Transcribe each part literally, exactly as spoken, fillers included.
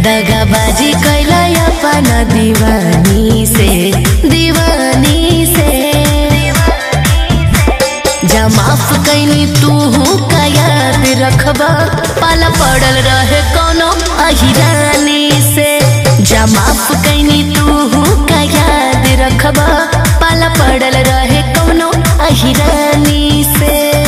दगाबाजी कैला अपना दीवानी से दीवानी से जा माफ कैनी तू का याद रखबा पाला पड़ल रहे कोनो अहिरानी से जा माफ कैनी तू का याद रखबा पाला पड़ल रहे कोनो अहिरानी से।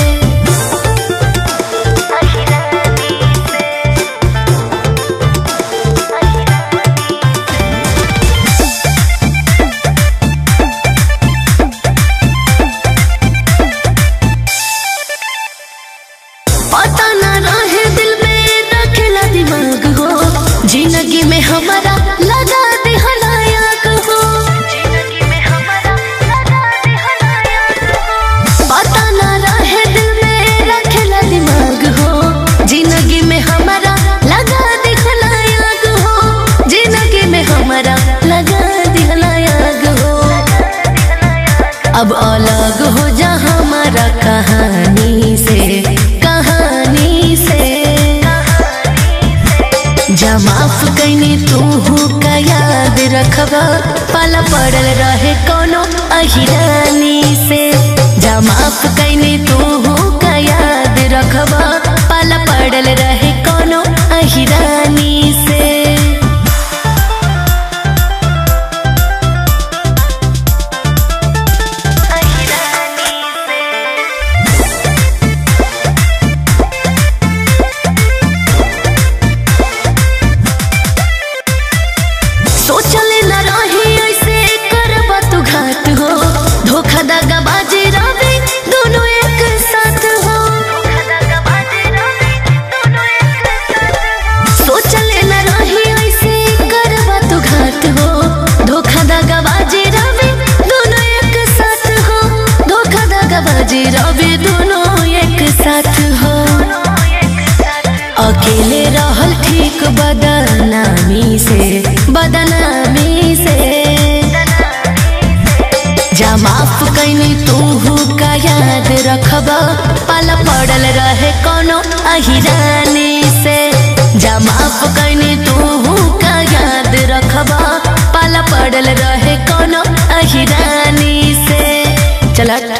जिंदगी में हमारा लगा दे हलायक हो, जिंदगी में हमारा लगा दे हलायक हो, पता ना रहे दिल में रखेला दिमाग हो, जिंदगी में हमारा लगा दे हलायक हो, जिंदगी में हमारा लगा दे हलायक हो। अब अलग हो जा हमारा कहानी से कहानी से जा माफ कैनी तू का याद रखबा पाला पड़ल रहे कोनो अहिरानी से जा माफ कैनी तू का याद रखबा पाला पड़ल रहे कोनो अहिरानी से। सोचले न रही ऐसे करबा तू घात हो, धोखा दगाबाजी रवि दोनों एक साथ हो, सोचले न रही ऐसे करबा तू घात हो, धोखा दगाबाजी रवि दोनों एक साथ हो, धोखा दगाबाजी रवि दोनों एक साथ हो। अकेले रहल ठीक बदनामी से बदनामी से जा माफ कैनी तू का याद रखबा पाला पड़ल रहे कोनो अहिरानी से जा माफ कैनी तू का याद रखबा पाला पड़ल रहे कोनो अहिरानी से। चला